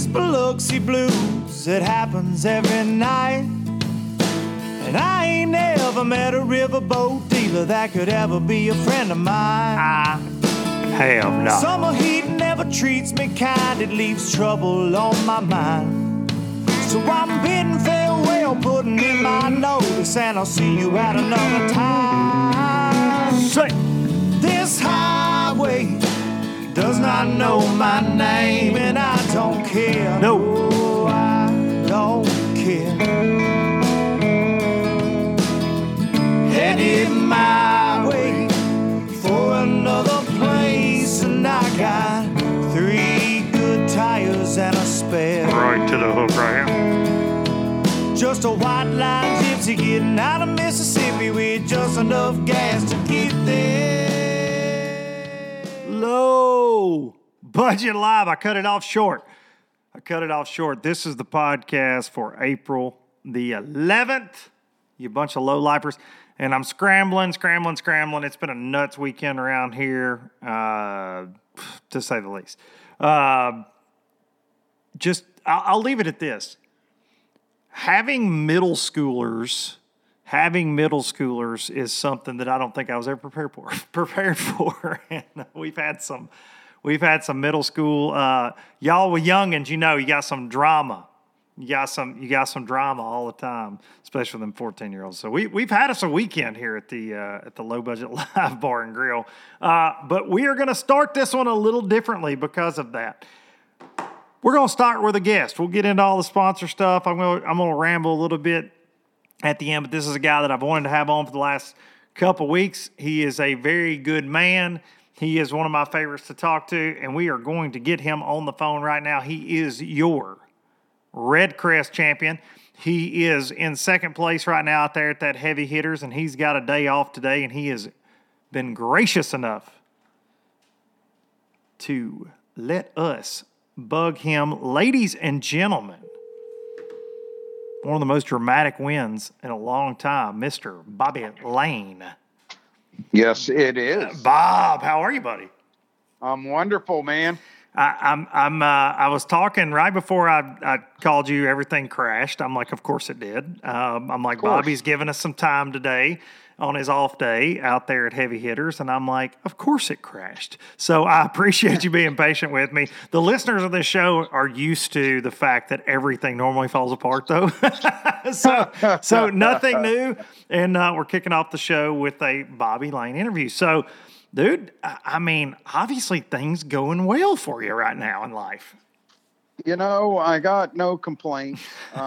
Biloxi blues, it happens every night. And I ain't never met a riverboat dealer that could ever be a friend of mine. Hell no. Summer heat never treats me kind, it leaves trouble on my mind. So I'm bidding farewell, putting in my notice, and I'll see you at another time. Say. This highway does not know my name, and I don't care. No. I don't care. Headed my way for another place, and I got 3 good tires and a spare. Right to the hook right here. Just a white line gypsy getting out of Mississippi with just enough gas to get there. Low budget live. I cut it off short. This is the podcast for April the 11th. You bunch of low lifers. And I'm scrambling. It's been a nuts weekend around here, to say the least. I'll leave it at this. Having middle schoolers is something that I don't think I was ever prepared for. And we've had some middle school. Y'all were youngins, you got some drama. You got some drama all the time, especially them 14-year-olds. So we've had us a weekend here at the Low Budget Live Bar and Grill. But we are going to start this one a little differently because of that. We're going to start with a guest. We'll get into all the sponsor stuff. I'm going to ramble a little bit at the end, but this is a guy that I've wanted to have on for the last couple weeks. He is a very good man. He is one of my favorites to talk to, and we are going to get him on the phone right now. He is your Red Crest champion. He is in second place right now out there at that Heavy Hitters, and he's got a day off today, and he has been gracious enough to let us bug him. Ladies and gentlemen, one of the most dramatic wins in a long time, Mr. Bobby Lane. Yes, it is. Bob, how are you, buddy? I'm wonderful, man. I was talking right before I called you. Everything crashed. I'm like, of course it did. I'm like, Bobby's giving us some time today on his off day out there at Heavy Hitters, and I'm like, of course it crashed. So I appreciate you being patient with me. The listeners of this show are used to the fact that everything normally falls apart, though. so nothing new, and we're kicking off the show with a Bobby Lane interview. So. Dude, I mean, obviously things going well for you right now in life. I got no complaints.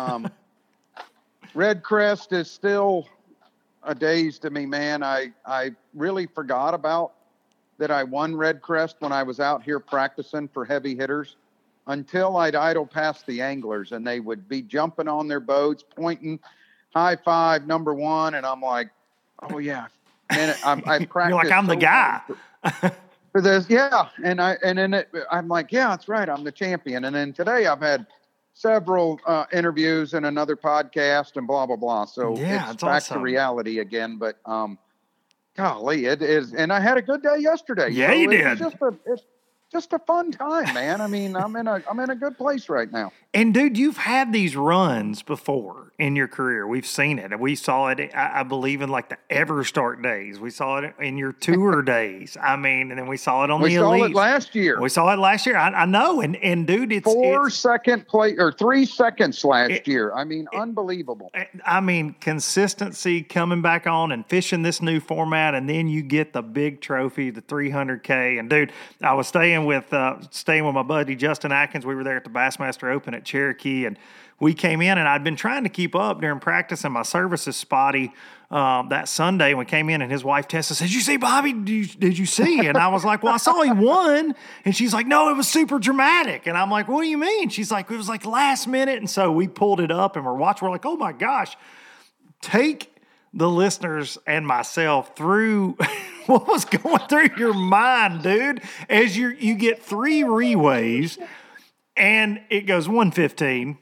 Red Crest is still a daze to me, man. I really forgot about that I won Red Crest when I was out here practicing for Heavy Hitters until I'd idle past the anglers and they would be jumping on their boats, pointing, high five, number one. And I'm like, oh, yeah. And I practiced. You're like, I'm the guy. For this, yeah. And then I'm like, yeah, that's right. I'm the champion. And then today I've had several interviews and another podcast and blah, blah, blah. So yeah, it's back to reality again. But golly, it is. And I had a good day yesterday. Yeah, so you did. It's just a fun time, man. I mean, I'm in a good place right now. And dude, you've had these runs before in your career. We've seen it. We saw it, I believe, in like the EverStart days. We saw it in your tour days. I mean, and then we saw it on the Elite. We saw it last year. We saw it last year. I know. And dude, it's 3 seconds last year. I mean, unbelievable. I mean, consistency coming back on and fishing this new format, and then you get the big trophy, the 300K. And dude, I was staying with my buddy Justin Atkins. We were there at the Bassmaster Open at Cherokee, and we came in, and I'd been trying to keep up during practice, and my service is spotty that Sunday. We came in, and his wife Tessa said, "Did you see Bobby? Did you see?" And I was like, "Well, I saw he won." And she's like, "No, it was super dramatic." And I'm like, "What do you mean?" She's like, "It was like last minute." And so we pulled it up, and we're watching. We're like, "Oh my gosh!" Take the listeners and myself through what was going through your mind, dude, as you get 3 reways, and it goes 115,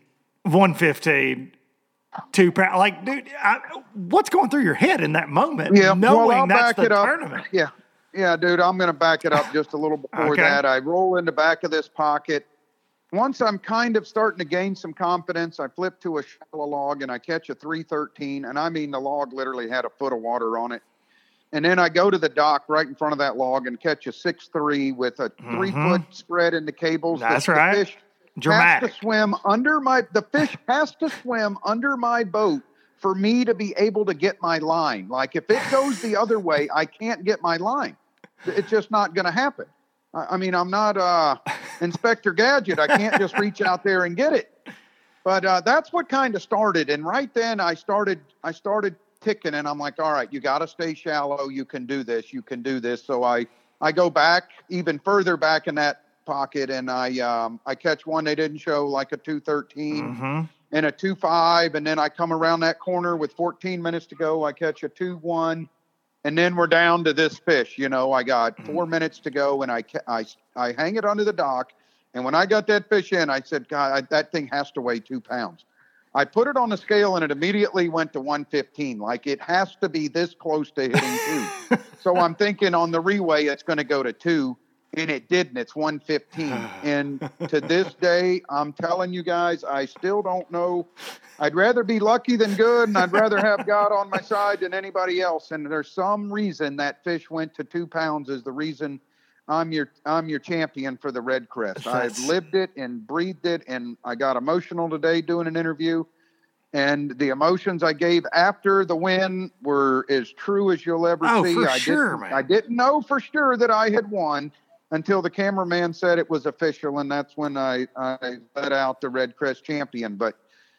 2 pounds. Like, dude, what's going through your head in that moment? Yeah, knowing that's the tournament. Yeah, dude, I'm going to back it up just a little before that. I roll in the back of this pocket, once I'm kind of starting to gain some confidence, I flip to a shallow log and I catch a 313. And I mean, the log literally had a foot of water on it. And then I go to the dock right in front of that log and catch a 6-3 with a 3-foot spread in the cables. That's right. The fish Dramatic. has to swim under the fish has to swim under my boat for me to be able to get my line. Like if it goes the other way, I can't get my line. It's just not going to happen. I mean, I'm not Inspector Gadget. I can't just reach out there and get it. But that's what kind of started. And right then I started ticking, and I'm like, all right, you got to stay shallow. You can do this. You can do this. So I go back even further back in that pocket, and I catch one. They didn't show, like a 213 and a 2.5. And then I come around that corner with 14 minutes to go. I catch a 2.1. And then we're down to this fish. You know, I got 4 minutes to go, and I hang it under the dock. And when I got that fish in, I said, God, that thing has to weigh 2 pounds. I put it on the scale, and it immediately went to 115. Like, it has to be this close to hitting 2. So I'm thinking on the reweigh, it's going to go to 2. And it didn't. It's 115. And to this day, I'm telling you guys, I still don't know. I'd rather be lucky than good, and I'd rather have God on my side than anybody else. And there's some reason that fish went to 2 pounds is the reason I'm your champion for the red crest. I've lived it and breathed it, and I got emotional today doing an interview. And the emotions I gave after the win were as true as you'll ever see. For sure, man. I didn't know for sure that I had won until the cameraman said it was official, and that's when I let out the Red Crest champion. But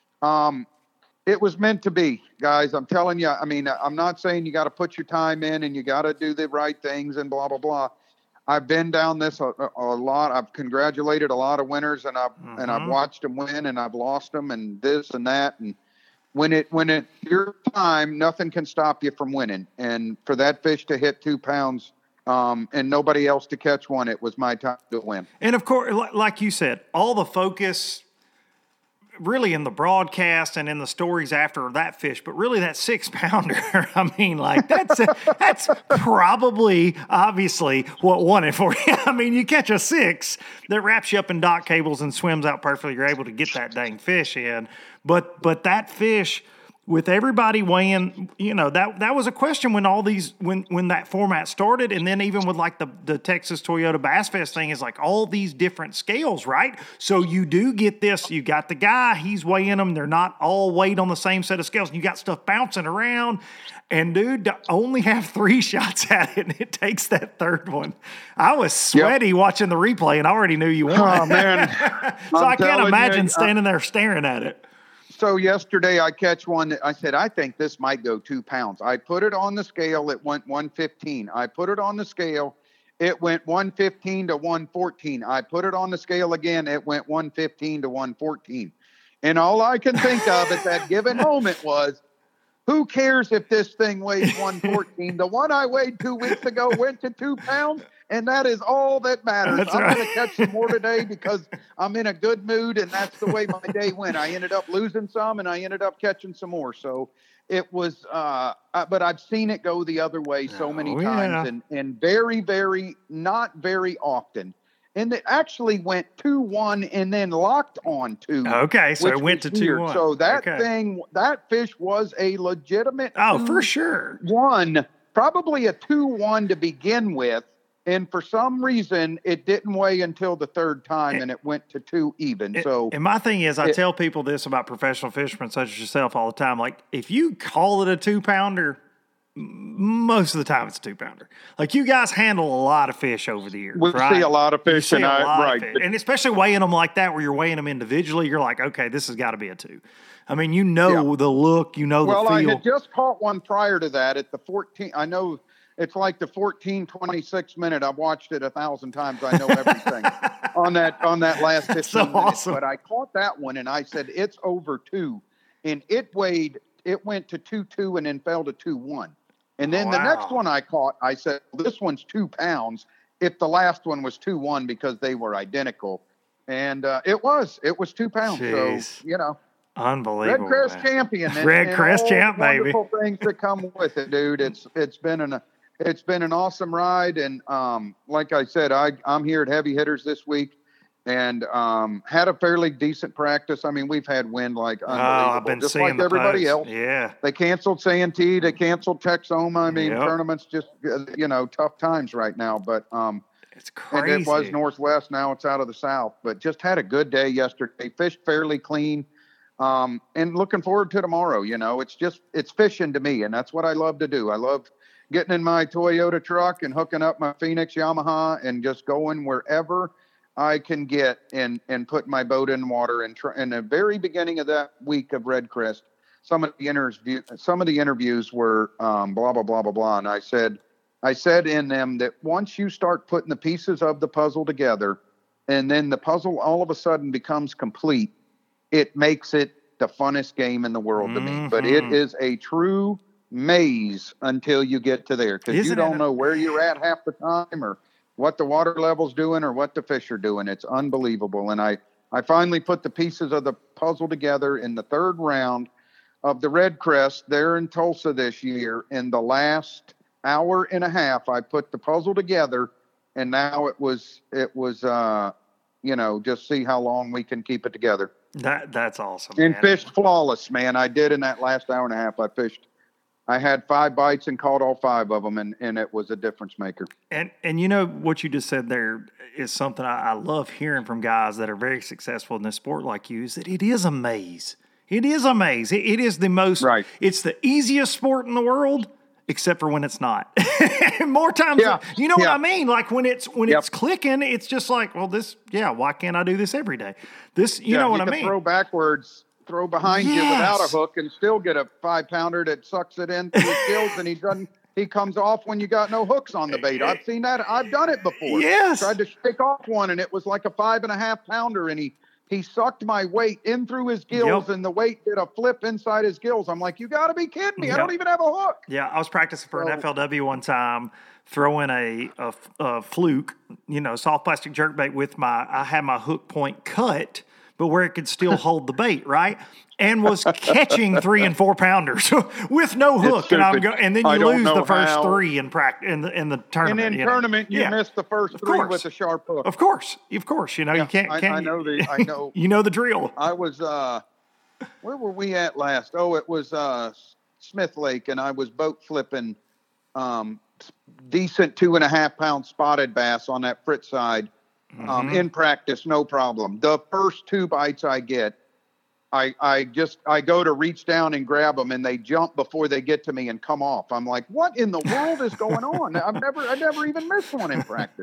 it was meant to be, guys. I'm telling you. I mean, I'm not saying you got to put your time in and you got to do the right things and blah, blah, blah. I've been down this a lot. I've congratulated a lot of winners, and I've watched them win, and I've lost them, and this and that. And when it's your time, nothing can stop you from winning. And for that fish to hit 2 pounds, and nobody else to catch one, it was my time to win. And of course, like you said, all the focus really in the broadcast and in the stories after that fish, but really that 6-pounder, I mean, like that's probably obviously what won it for you. I mean, you catch a 6 that wraps you up in dock cables and swims out perfectly. You're able to get that dang fish in. But that fish, with everybody weighing, you know, that was a question when all these, when that format started. And then even with like the Texas Toyota Bass Fest thing is like all these different scales, right? So you do get this, you got the guy, he's weighing them. They're not all weighed on the same set of scales. And you got stuff bouncing around, and dude, to only have 3 shots at it, and it takes that third one. I was sweaty watching the replay, and I already knew you won. Oh man. So I can't imagine standing there staring at it. So yesterday I catch one that I said, I think this might go 2 pounds. I put it on the scale. It went 115. I put it on the scale. It went 115 to 114. I put it on the scale again. It went 115 to 114. And all I can think of at that given moment was, who cares if this thing weighs 114? The one I weighed 2 weeks ago went to 2 pounds. And that is all that matters. That's I'm right. going to catch some more today because I'm in a good mood, and that's the way my day went. I ended up losing some, and I ended up catching some more. So it was, but I've seen it go the other way so many times, and very, very, not very often. And it actually went 2-1 and then locked on 2. Okay, so it went to 2-1. So that fish was a legitimate. Oh, for sure. 1, probably a 2-1 to begin with. And for some reason, it didn't weigh until the third time, and it went to 2 even. And my thing is, I tell people this about professional fishermen such as yourself all the time. Like, if you call it a 2-pounder, most of the time it's a 2-pounder. Like, you guys handle a lot of fish over the years. We see a lot of fish, and especially weighing them like that, where you're weighing them individually, you're like, okay, this has got to be a 2. I mean, you know the look, you know the feel. Well, I had just caught one prior to that at the 14. I know. It's like the 14:26 minute. I've watched it 1,000 times. I know everything on that last 15 so minutes. Awesome. But I caught that one, and I said, it's over 2. And it went to 2.2 and then fell to 2.1. And then the next one I caught, I said, this one's 2 pounds if the last one was 2.1 because they were identical. And it was 2 pounds. Jeez. So, you know. Unbelievable. Red Crest champion. Red Crest champ, baby. Wonderful things that come with it, dude. It's been an awesome ride, and like I said, I'm here at Heavy Hitters this week, and had a fairly decent practice. I mean, we've had wind like unbelievable, I've been just seeing like the everybody posts. else. Yeah. They canceled Santee, they canceled Texoma. I mean, Yep. tournaments just tough times right now. But It's and crazy. it was Northwest. Now it's out of the South. But just had a good day yesterday. Fished fairly clean. And looking forward to tomorrow. It's fishing to me, and that's what I love to do. I love getting in my Toyota truck and hooking up my Phoenix Yamaha and just going wherever I can get and put my boat in water. And in the very beginning of that week of Red Crest, some of the interviews were blah blah blah blah blah, and I said in them that once you start putting the pieces of the puzzle together, and then the puzzle all of a sudden becomes complete, it makes it the funnest game in the world to me. But it is a true maze until you get to there, because you don't know where you're at half the time, or what the water level's doing, or what the fish are doing. It's unbelievable. And I finally put the pieces of the puzzle together in the third round of the Red Crest there in Tulsa this year. In the last hour and a half, I put the puzzle together, and now it was just see how long we can keep it together. That's awesome. And man. fished flawless, man. I did in that last hour and a half. I had 5 bites and caught all 5 of them, and it was a difference maker. And what you just said there is something I love hearing from guys that are very successful in this sport like you, is that it is a maze. It is a maze. It is the most, right. It's the easiest sport in the world, except for when it's not. More times, what I mean? Like when it's clicking, it's just like, well, why can't I do this every day? You know what I mean? Throw backwards, throw behind you without a hook, and still get a 5-pounder that sucks it into his gills, and he comes off when you got no hooks on the bait. I've seen that. I've done it before. Yes. Tried to shake off one, and it was like a 5.5-pounder, and he sucked my weight in through his gills, and the weight did a flip inside his gills. I'm like, you got to be kidding me. Yep. I don't even have a hook. Yeah, I was practicing for an FLW one time, throwing a fluke, soft plastic jerkbait with I had my hook point cut, but where it could still hold the bait, right? And was catching 3 and 4 pounders with no hook, and then you lose the first 3 in practice in the tournament. And in tournament, you miss the first 3 with a sharp hook. Of course, you can't. I know the drill. I was where were we at last? Oh, it was Smith Lake, and I was boat flipping decent 2.5-pound spotted bass on that Fritz side in practice, no problem. The first 2 bites I get, I go to reach down and grab them, and they jump before they get to me and come off. I'm like, what in the world is going on? I never even missed one in practice.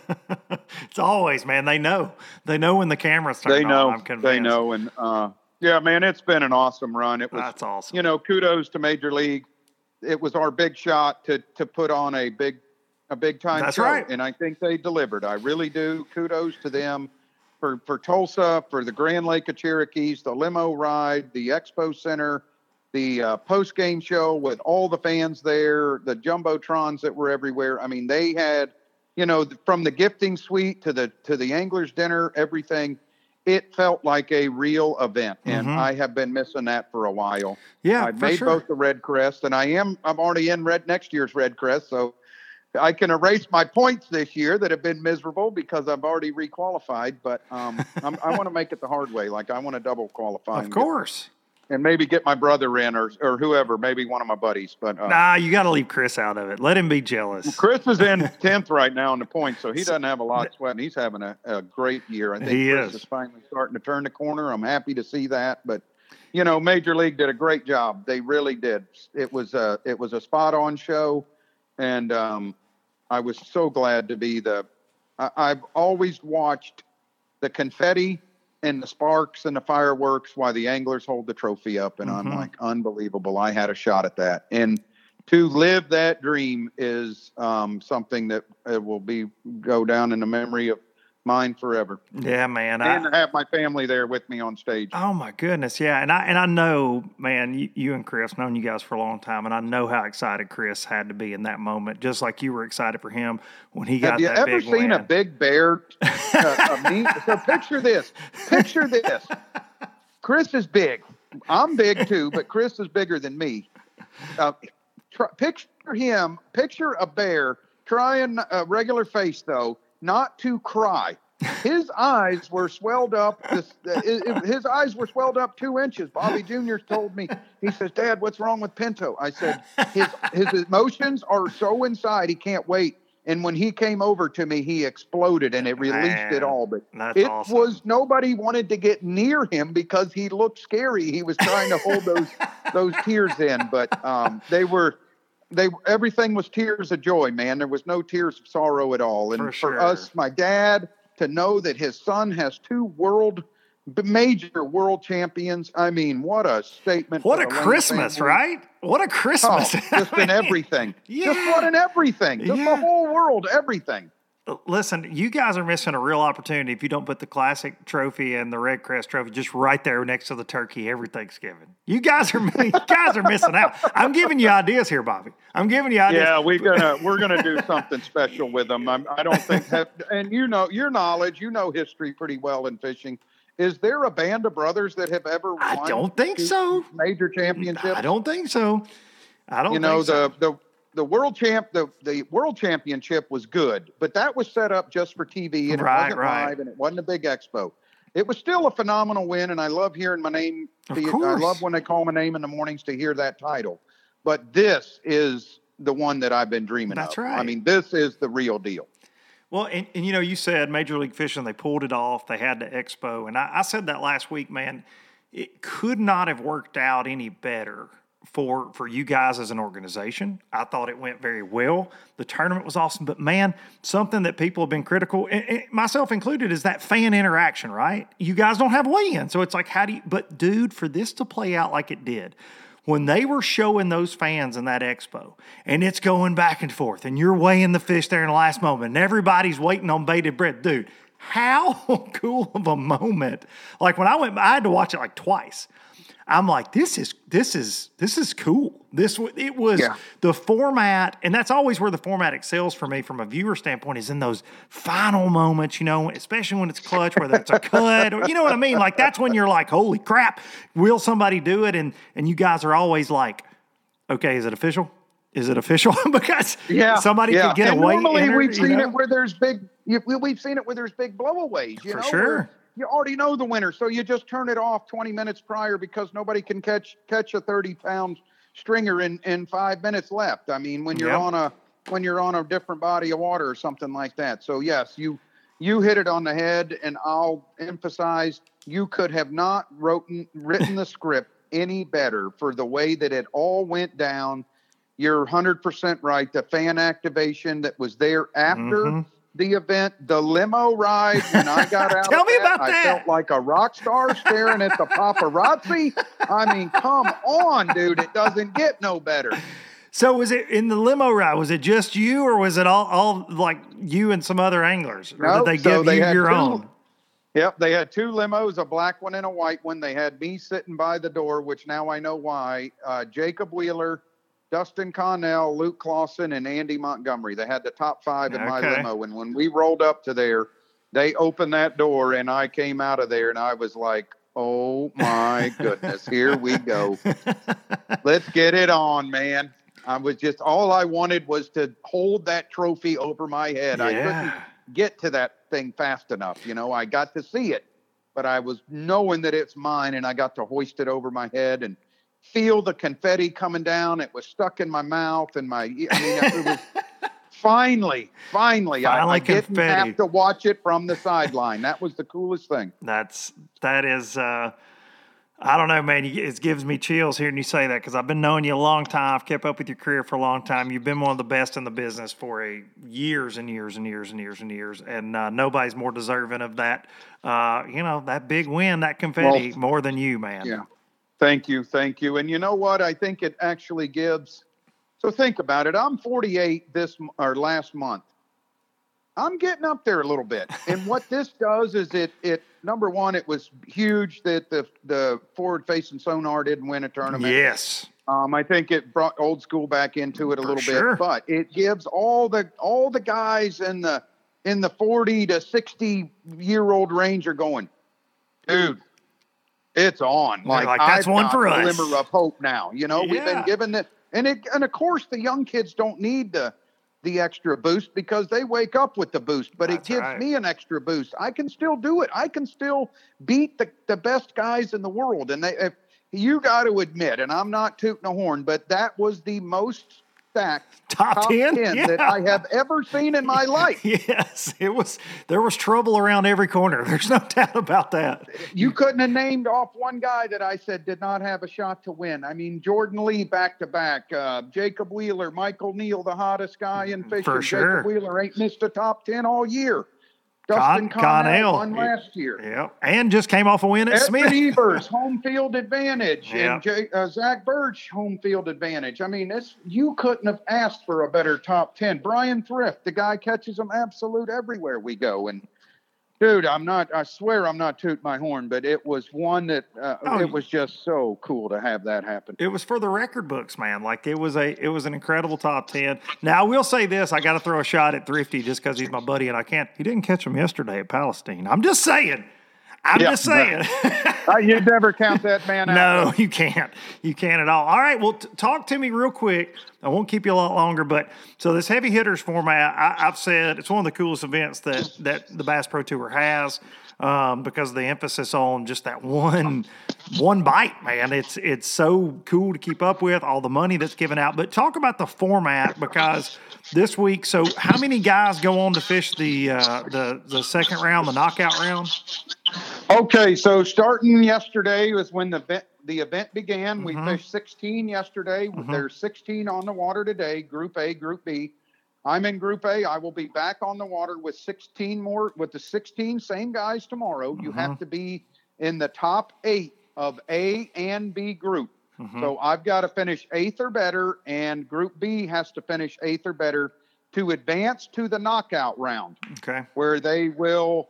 It's always, man. They know when the camera's turned on. I'm convinced. They know. And man, it's been an awesome run. That's awesome. Kudos to Major League. It was our big shot to put on a big time That's show. right. And I think they delivered. I really do. Kudos to them. For Tulsa, for the Grand Lake of Cherokees, the limo ride, the Expo Center, the post-game show with all the fans there, the Jumbotrons that were everywhere. I mean, they had, from the gifting suite to the angler's dinner, everything. It felt like a real event, and I have been missing that for a while. Yeah, I've made both the Red Crest, and I'm already in next year's Red Crest, so I can erase my points this year that have been miserable because I've already requalified, but I want to make it the hard way. Like, I want to double qualify. Of course. And maybe get my brother in or whoever, maybe one of my buddies. But you got to leave Chris out of it. Let him be jealous. Chris is in 10th right now in the points, so he doesn't have a lot of sweat, and he's having a great year. I think Chris is finally starting to turn the corner. I'm happy to see that. But, Major League did a great job. They really did. It was a spot-on show, and I was so glad to be I've always watched the confetti and the sparks and the fireworks while the anglers hold the trophy up. And I'm like, unbelievable. I had a shot at that. And to live that dream is something that will go down in the memory of mine forever. Yeah, man. And to have my family there with me on stage. Oh my goodness. Yeah. And I know, man, you and Chris, known you guys for a long time, and I know how excited Chris had to be in that moment, just like you were excited for him when he got that big win. Have you ever seen a big bear? So picture this. Chris is big. I'm big too, but Chris is bigger than me. Picture a bear trying a regular face though, not to cry. His eyes were swelled up. His eyes were swelled up 2 inches. Bobby Jr. told me, he says, "Dad, what's wrong with Pinto?" I said, his emotions are so inside, he can't wait. And when he came over to me, he exploded and it released it all. But it awesome. was, nobody wanted to get near him because he looked scary. He was trying to hold those tears in, but everything was tears of joy, man. There was no tears of sorrow at all. And for us, my dad, to know that his son has 2 major world champions. I mean, what a statement. What a Christmas, right? What a Christmas. Just in everything. Yeah. Just what in everything. Just the whole world, everything. Listen, you guys are missing a real opportunity if you don't put the Classic trophy and the Red Crest trophy just right there next to the turkey every Thanksgiving. You guys are missing out. I'm giving you ideas here, Bobby. I'm giving you ideas. Yeah, we're gonna do something special with them. I don't think and you know your knowledge, you know history pretty well in fishing. Is there a band of brothers that have ever won? I don't think so. Major championships? I don't think so. The world championship was good, but that was set up just for TV, and it wasn't live, and it wasn't a big expo. It was still a phenomenal win, and I love hearing my name. I love when they call my name in the mornings to hear that title. But this is the one that I've been dreaming of. That's right. I mean, this is the real deal. Well, and you said Major League Fishing, they pulled it off. They had the expo. And I said that last week, man, it could not have worked out any better for you guys as an organization. I thought it went very well. The tournament was awesome. But, man, something that people have been critical, and myself included, is that fan interaction, right? You guys don't have weigh-in. So it's like, but, dude, for this to play out like it did, when they were showing those fans in that expo, and it's going back and forth, and you're weighing the fish there in the last moment, and everybody's waiting on bated breath, dude, how cool of a moment. Like when I had to watch it like twice. I'm like, this is cool. It was the format, and that's always where the format excels for me from a viewer standpoint, is in those final moments, especially when it's clutch, whether it's a cut or, you know what I mean? Like that's when you're like, holy crap, will somebody do it? And you guys are always like, okay, is it official? Is it official? Because somebody could get away. Normally we've seen it where there's big blowaways, For sure. You already know the winner, so you just turn it off 20 minutes prior because nobody can catch a 30-pound stringer in 5 minutes left. I mean, when you're on a different body of water or something like that. So yes, you hit it on the head, and I'll emphasize you could have not written the script any better for the way that it all went down. You're 100% right. The fan activation that was there after the event, the limo ride, when I got out Tell me about that. I felt like a rock star staring at the paparazzi. I mean, come on, dude. It doesn't get no better. So was it in the limo ride? Was it just you, or was it all like you and some other anglers? Or did they give you your own? Yep, they had 2 limos, a black one and a white one. They had me sitting by the door, which now I know why. Jacob Wheeler, Dustin Connell, Luke Clausen, and Andy Montgomery. They had the top 5 in my limo. And when we rolled up to there, they opened that door, and I came out of there, and I was like, oh, my goodness, here we go. Let's get it on, man. I was just, all I wanted was to hold that trophy over my head. Yeah. I couldn't get to that thing fast enough. I got to see it, but I was knowing that it's mine, and I got to hoist it over my head and feel the confetti coming down. It was stuck in my mouth, and it was finally, I didn't have to watch it from the sideline. That was the coolest thing. That is, I don't know, man. It gives me chills hearing you say that, because I've been knowing you a long time. I've kept up with your career for a long time. You've been one of the best in the business for years and years and years and years and years. And nobody's more deserving of that, that big win, that confetti, more than you, man. Yeah. Thank you. And you know what? I think it actually gives. So think about it. I'm 48 last month. I'm getting up there a little bit. And what this does is it number one, it was huge that the forward-facing sonar didn't win a tournament. Yes. I think it brought old school back into it a little bit, but it gives all the guys in the 40 to 60-year-old range are going, dude, it's on. Like that's one for us. Glimmer of hope now. We've been given that, and of course the young kids don't need the the extra boost because they wake up with the boost, but That's it gives right. me an extra boost. I can still do it. I can still beat the best guys in the world. And you got to admit, and I'm not tooting a horn, but that was the most stacked Top 10? that Yeah. I have ever seen in my life. Yes, there was trouble around every corner. There's no doubt about that. You couldn't have named off one guy that I said did not have a shot to win. I mean, Jordan Lee back to back, Jacob Wheeler, Michael Neal, the hottest guy in fishing. For sure. Jacob Wheeler ain't missed a top 10 all year. Connell Dustin Connell won last year. Yeah, and just came off a win at Smith. Edwin Evers, home field advantage. Yeah. And Zach Birch, home field advantage. I mean, you couldn't have asked for a better top 10. Brian Thrift, the guy catches them absolute everywhere we go. And, dude, I swear I'm not tooting my horn, but it was one that it was just so cool to have that happen. It was for the record books, man. Like it was an incredible top 10. Now I will say this, I got to throw a shot at Thrifty just because he's my buddy and he didn't catch him yesterday at Palestine. I'm just saying. Just saying. You'd never count that man out. No, you can't. You can't at all. All right, well, talk to me real quick. I won't keep you a lot longer, but so this heavy hitters format, I've said it's one of the coolest events that the Bass Pro Tour has because of the emphasis on just that one bite, man. It's so cool to keep up with, all the money that's given out. But talk about the format because this week, so how many guys go on to fish the second round, the knockout round? Okay, so starting yesterday was when the event began. We fished 16 yesterday. There's 16 on the water today, Group A, Group B. I'm in Group A. I will be back on the water with 16 more, with the 16 same guys tomorrow. You have to be in the top 8 of A and B group. So I've got to finish 8th or better, and Group B has to finish 8th or better to advance to the knockout round. Okay. Where they will...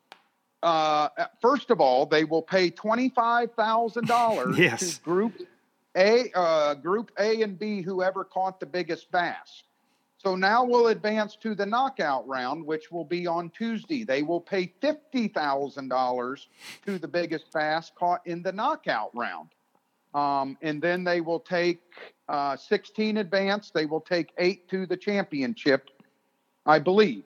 first of all, they will pay $25,000 Yes. to Group A and B, whoever caught the biggest bass. So now we'll advance to the knockout round, which will be on Tuesday. They will pay $50,000 to the biggest bass caught in the knockout round. And then they will take 16 advance. They will take 8 to the championship, I believe.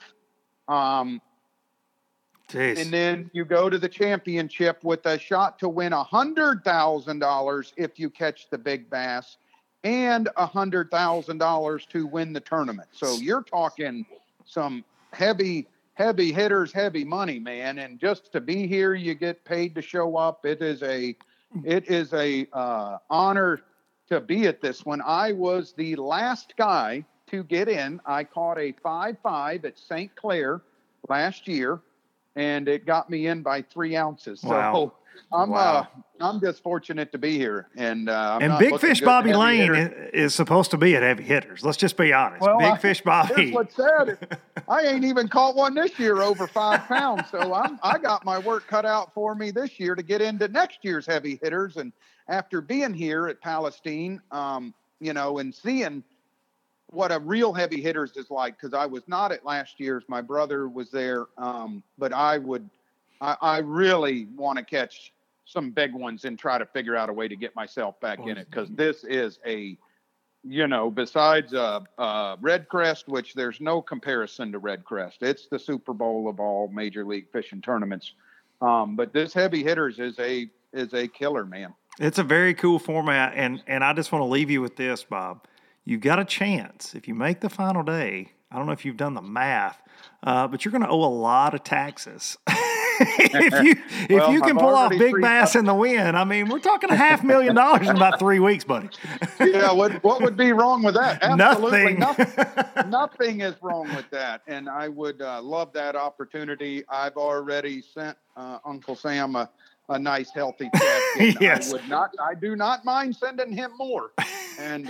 Jeez. And then you go to the championship with a shot to win $100,000 if you catch the big bass and $100,000 to win the tournament. So you're talking some heavy hitters, heavy money, man. And just to be here, you get paid to show up. It is a honor to be at this one. I was the last guy to get in. I caught a 5.5 at St. Clair last year, and it got me in by 3 ounces. Wow. So I'm just fortunate to be here. And Big Fish Bobby Lane is supposed to be at Heavy Hitters. Let's just be honest. Well, Big Fish Bobby. Here's what's sad. I ain't even caught one this year over 5 pounds. So I got my work cut out for me this year to get into next year's Heavy Hitters. And after being here at Palestine, and seeing what a real Heavy Hitters is like, because I was not at last year's. My brother was there, but I really want to catch some big ones and try to figure out a way to get myself back in it, because this is besides Red Crest, which there's no comparison to Red Crest. It's the Super Bowl of all major league fishing tournaments. But this Heavy Hitters is a killer, man. It's a very cool format, and I just want to leave you with this, Bob. You got a chance if you make the final day. I don't know if you've done the math, but you're going to owe a lot of taxes. if you can pull off big bass in the win, I mean, we're talking $500,000 in about 3 weeks, buddy. Yeah, what would be wrong with that? Absolutely Nothing. Nothing is wrong with that, and I would love that opportunity. I've already sent Uncle Sam a nice healthy check. Yes. I do not mind sending him more, and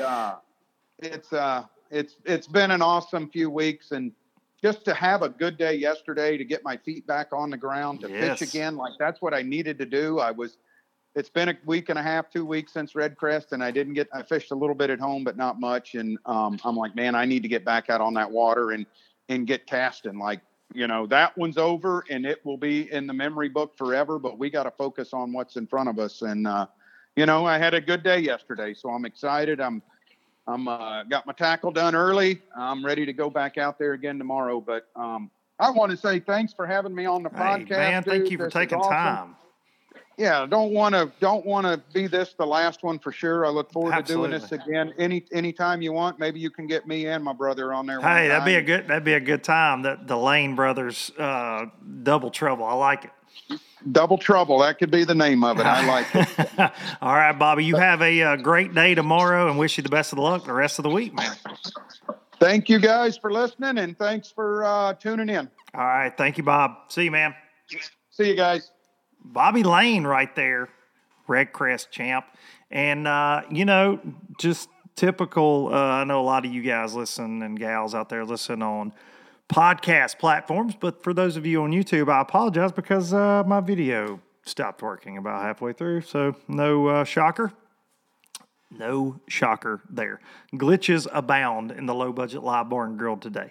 it's been an awesome few weeks, and just to have a good day yesterday, to get my feet back on the ground, to fish again, like that's what I needed to do. It's been a week and a half, 2 weeks since Red Crest, and I fished a little bit at home, but not much. And I'm like, man, I need to get back out on that water and get casting. Like, that one's over and it will be in the memory book forever, but we got to focus on what's in front of us. And, I had a good day yesterday, so I'm excited. I'm I'm got my tackle done early. I'm ready to go back out there again tomorrow. But I want to say thanks for having me on the podcast. Man, thank you for taking time. Yeah, don't want to be this the last one for sure. I look forward to doing this again anytime you want. Maybe you can get me and my brother on there. Hey, that'd be a good time. The Lane Brothers Double Trouble. I like it. Double Trouble. That could be the name of it. I like it. All right, Bobby. You have a great day tomorrow, and wish you the best of the luck the rest of the week, man. Thank you guys for listening, and thanks for tuning in. All right. Thank you, Bob. See you, man. See you guys. Bobby Lane right there, Red Crest champ. And, just typical, I know a lot of you guys listen and gals out there listen on podcast platforms, but for those of you on YouTube, I apologize because my video stopped working about halfway through, so no shocker. No shocker there. Glitches abound in the low-budget live bar and grill today.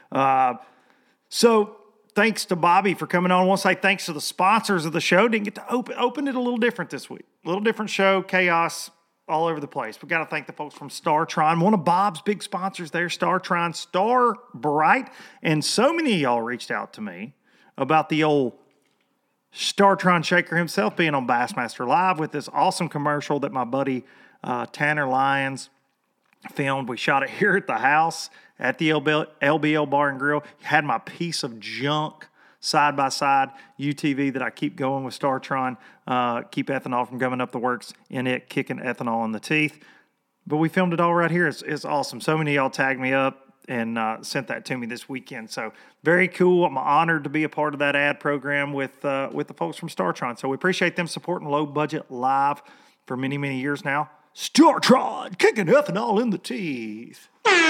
So thanks to Bobby for coming on. I want to say thanks to the sponsors of the show. Didn't get to open it a little different this week. A little different show, chaos all over the place. We got to thank the folks from StarTron, one of Bob's big sponsors there, StarTron, Star Bright. And so many of y'all reached out to me about the old StarTron Shaker himself being on Bassmaster Live with this awesome commercial that my buddy Tanner Lyons filmed. We shot it here at the house at the LBL Bar and Grill. Had my piece of junk side-by-side UTV that I keep going with StarTron, keep ethanol from coming up the works in it, kicking ethanol in the teeth. But we filmed it all right here. It's awesome. So many of y'all tagged me up and sent that to me this weekend. So very cool. I'm honored to be a part of that ad program with the folks from StarTron. So we appreciate them supporting Low Budget Live for many, many years now. StarTron, kicking ethanol in the teeth.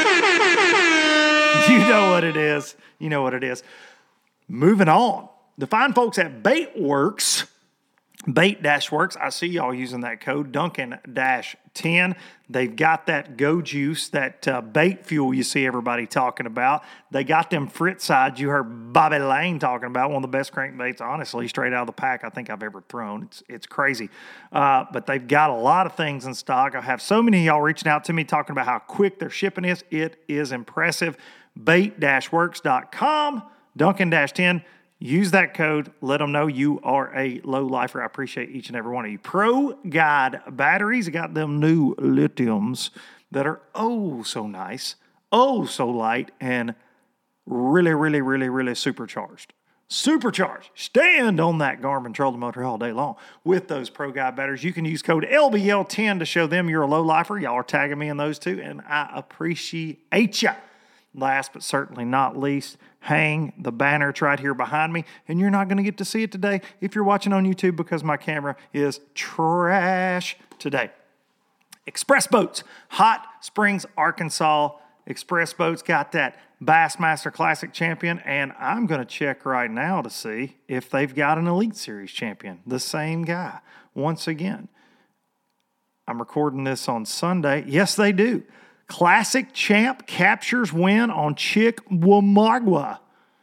You know what it is. You know what it is. Moving on. The fine folks at Baitworks, Bait-Works, I see y'all using that code, Duncan-10. They've got that Go Juice, that bait fuel you see everybody talking about. They got them Fritz sides you heard Bobby Lane talking about, one of the best crankbaits, honestly, straight out of the pack I think I've ever thrown. It's crazy. But they've got a lot of things in stock. I have so many of y'all reaching out to me talking about how quick their shipping is. It is impressive. Bait-Works.com, Duncan-10. Use that code. Let them know you are a low lifer. I appreciate each and every one of you. Pro Guide batteries. Got them new lithiums that are oh so nice, oh so light, and really, really, really, really supercharged. Supercharged. Stand on that Garmin trolling motor all day long with those Pro Guide batteries. You can use code LBL10 to show them you're a low lifer. Y'all are tagging me in those too, and I appreciate ya. Last but certainly not least, hang the banner. It's right here behind me, and you're not going to get to see it today if you're watching on YouTube because my camera is trash today. Express Boats, Hot Springs, Arkansas. Express Boats got that Bassmaster Classic champion, and I'm going to check right now to see if they've got an Elite Series champion. The same guy, once again. I'm recording this on Sunday. Yes, they do. Classic champ captures win on Chickamauga.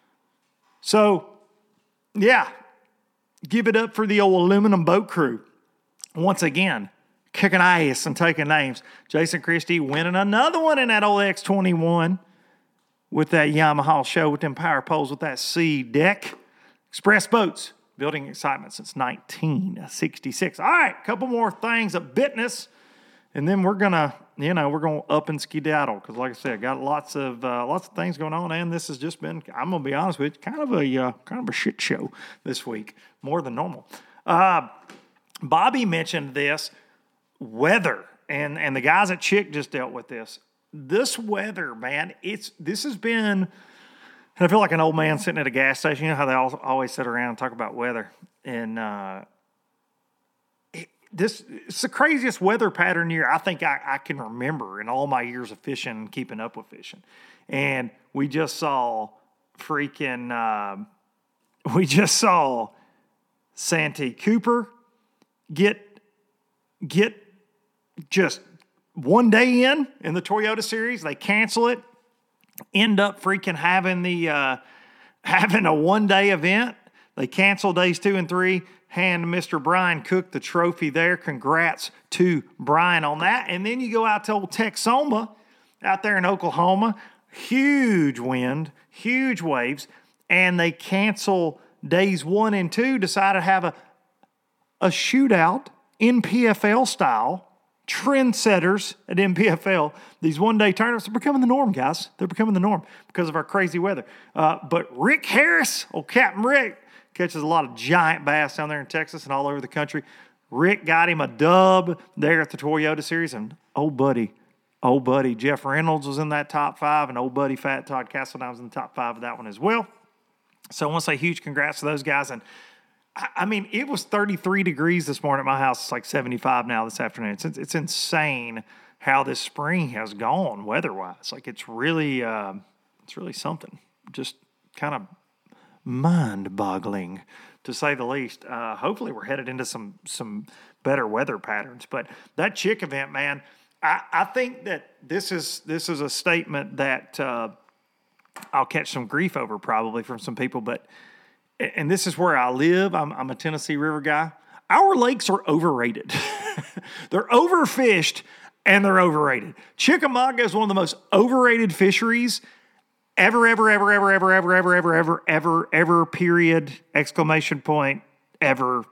So, yeah, give it up for the old aluminum boat crew. Once again, kicking ass and taking names. Jason Christie winning another one in that old X21 with that Yamaha show with them power poles with that C deck. Express Boats, building excitement since 1966. All right, a couple more things of business. And then we're gonna up and skedaddle because, like I said, got lots of things going on, and this has just been, I'm gonna be honest with you, kind of a shit show this week, more than normal. Bobby mentioned this weather, and the guys at Chick just dealt with this. This weather, man, this has been, and I feel like an old man sitting at a gas station. You know how they always sit around and talk about weather, and it's the craziest weather pattern year I think I can remember in all my years of fishing and keeping up with fishing. And we just saw Santee Cooper get just one day in the Toyota Series. They cancel it, end up freaking having a one-day event. They cancel days 2 and 3, hand Mr. Brian Cook the trophy there. Congrats to Brian on that. And then you go out to old Texoma out there in Oklahoma. Huge wind, huge waves, and they cancel days 1 and 2, decided to have a shootout in PFL style. Trendsetters at NPFL. These one-day tournaments are becoming the norm, guys. They're becoming the norm because of our crazy weather. But Rick Harris, old Captain Rick, catches a lot of giant bass down there in Texas and all over the country. Rick got him a dub there at the Toyota Series, and old buddy Jeff Reynolds was in that top 5, and old buddy Fat Todd Castledine was in the top 5 of that one as well. So I want to say huge congrats to those guys. And I mean, it was 33 degrees this morning at my house. It's like 75 now this afternoon. It's insane how this spring has gone weather-wise. Like it's really something. Just kind of mind-boggling, to say the least. Hopefully we're headed into some better weather patterns. But that chick event, man, I think that this is a statement that I'll catch some grief over probably from some people, but and this is where I live. I'm a Tennessee River guy. Our lakes are overrated. They're overfished and they're overrated. Chickamauga is one of the most overrated fisheries ever, period, exclamation point, ever.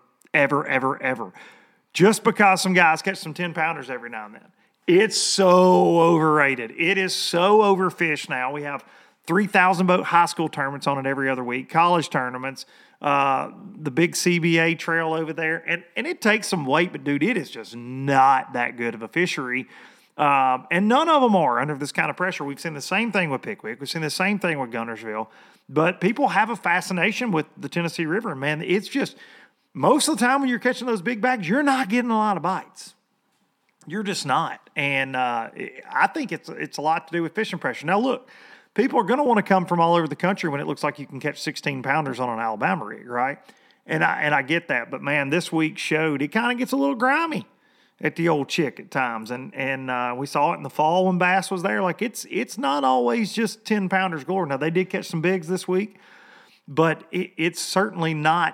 Just because some guys catch some 10-pounders every now and then. It's so overrated. It is so overfished now. We have 3,000 boat high school tournaments on it every other week, college tournaments, the big CBA trail over there. And it takes some weight, but, dude, it is just not that good of a fishery. And none of them are under this kind of pressure. We've seen the same thing with Pickwick. We've seen the same thing with Guntersville. But people have a fascination with the Tennessee River. Man, it's just most of the time when you're catching those big bags, you're not getting a lot of bites. You're just not. And I think it's a lot to do with fishing pressure. Now, look, people are going to want to come from all over the country when it looks like you can catch 16-pounders on an Alabama rig, right? And I get that. But, man, this week showed it kind of gets a little grimy at the old chick at times. And we saw it in the fall when bass was there. Like, it's not always just 10-pounders galore. Now, they did catch some bigs this week, but it's certainly not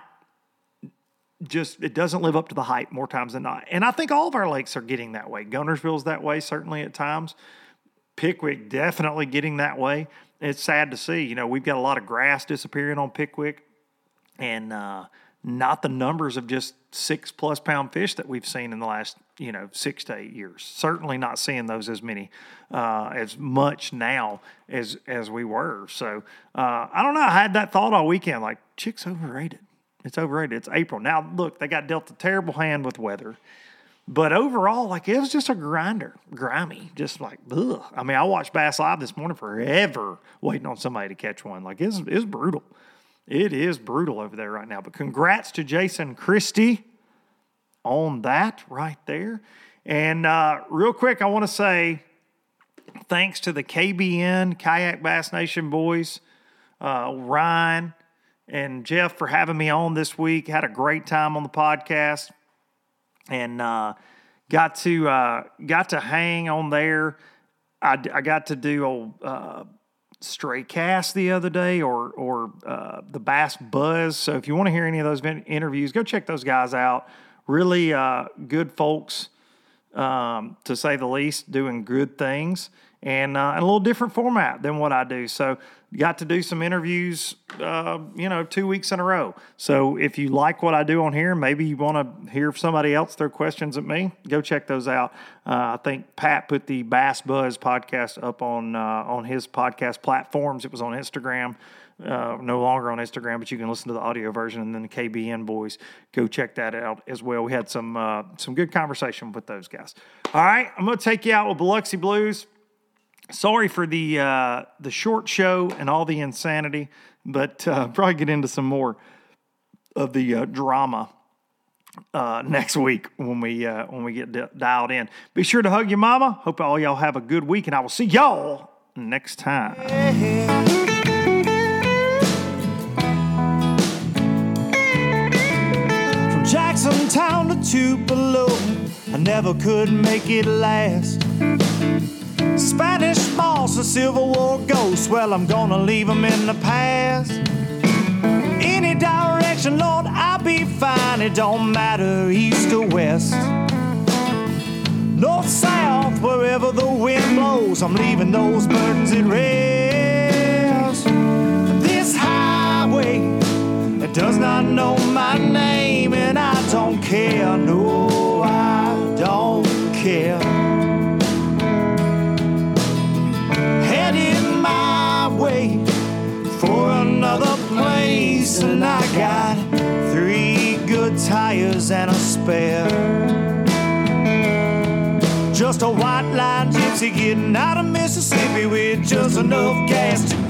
just, it doesn't live up to the hype more times than not. And I think all of our lakes are getting that way. Guntersville's that way, certainly at times. Pickwick definitely getting that way. It's sad to see. You know, we've got a lot of grass disappearing on Pickwick, and not the numbers of just 6+ pound fish that we've seen in the last, 6 to 8 years. Certainly not seeing those as much now as we were. So I don't know. I had that thought all weekend, like, chick's overrated. It's overrated. It's April. Now, look, they got dealt a terrible hand with weather. But overall, like, it was just a grimy, just like, ugh. I mean, I watched Bass Live this morning forever waiting on somebody to catch one. Like, it's brutal. It is brutal over there right now. But congrats to Jason Christie on that right there. And real quick, I want to say thanks to the KBN, Kayak Bass Nation boys, Ryan and Jeff for having me on this week. Had a great time on the podcast. And got to hang on there. I got to do Stray Cast the other day, or the Bass Buzz. So if you want to hear any of those interviews, go check those guys out. Really good folks, to say the least, doing good things, and a little different format than what I do. So got to do some interviews, 2 weeks in a row. So if you like what I do on here, maybe you want to hear somebody else throw questions at me, go check those out. I think Pat put the Bass Buzz podcast up on his podcast platforms. It was on Instagram, no longer on Instagram, but you can listen to the audio version. And then the KBN boys, go check that out as well. We had some good conversation with those guys. All right, I'm going to take you out with Biloxi Blues. Sorry for the short show and all the insanity, but probably get into some more of the drama next week when we get dialed in. Be sure to hug your mama. Hope all y'all have a good week, and I will see y'all next time. From Jacksontown to Tupelo, I never could make it last. Spanish moss and Civil War ghosts, well, I'm gonna leave them in the past. Any direction direction, Lord, I'll be fine. It don't matter east or west, north, south, wherever the wind blows. I'm leaving those burdens at rest. This highway, it does not know my name, and I don't care. No, I don't care. Headed my way for another place, and I got 3 good tires and a spare. Just a white line gypsy getting out of Mississippi with just enough gas to